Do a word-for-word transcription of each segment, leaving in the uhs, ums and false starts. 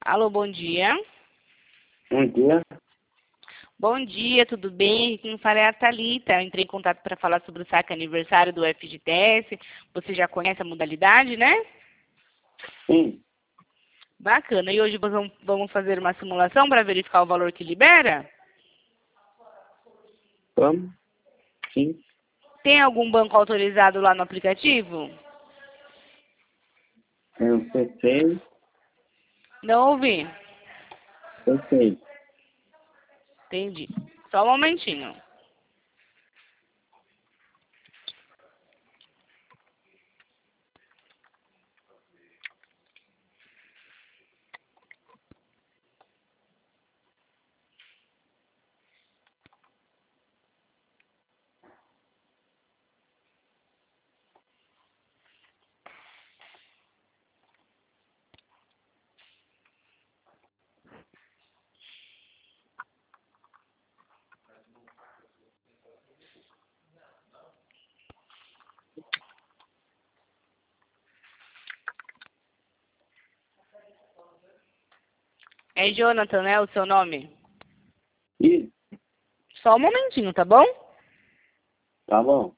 Alô, bom dia. Bom dia. Bom dia, tudo bem? Quem fala é a Thalita. Eu entrei em contato para falar sobre o saque aniversário do F G T S. Você já conhece a modalidade, né? Sim. Bacana. E hoje vamos vamos fazer uma simulação para verificar o valor que libera? Vamos? Sim. Tem algum banco autorizado lá no aplicativo? É o C seis. Não ouvi. C seis. Entendi. Só um momentinho. É Jonathan, né? O seu nome? Isso. Só um momentinho, tá bom? Tá bom.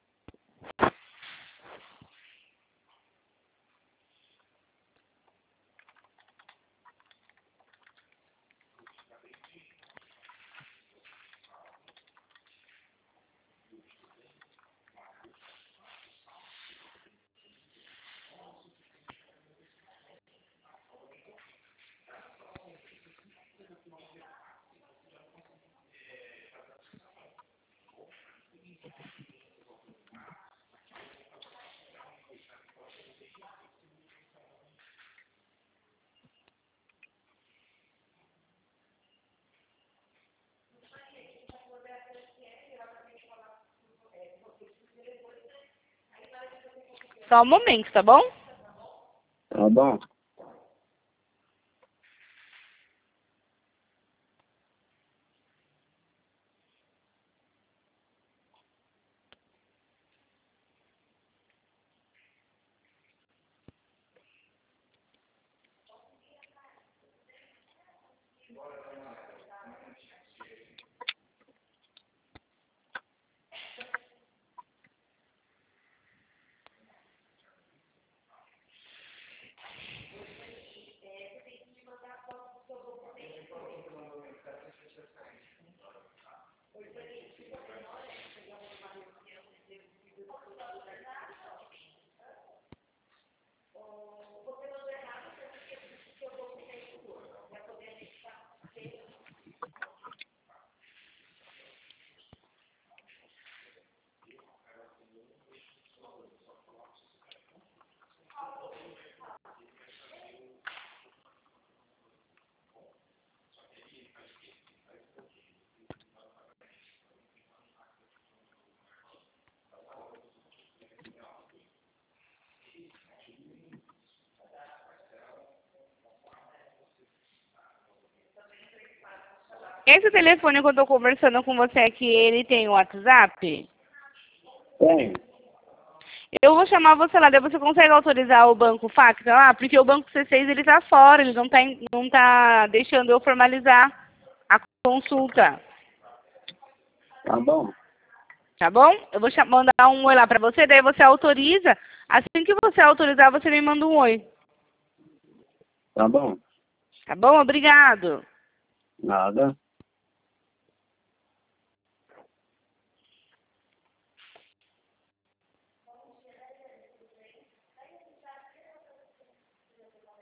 Só um momento, tá bom? Tá bom. Esse telefone que eu tô conversando com você aqui, ele tem o WhatsApp? Tem. Eu vou chamar você lá, daí você consegue autorizar o banco Facta lá? Porque o banco C seis, ele tá fora, ele não tá, em- não tá deixando eu formalizar a consulta. Tá bom. Tá bom? Eu vou cha- mandar um oi lá pra você, daí você autoriza. Assim que você autorizar, você me manda um oi. Tá bom. Tá bom? Obrigado. Nada.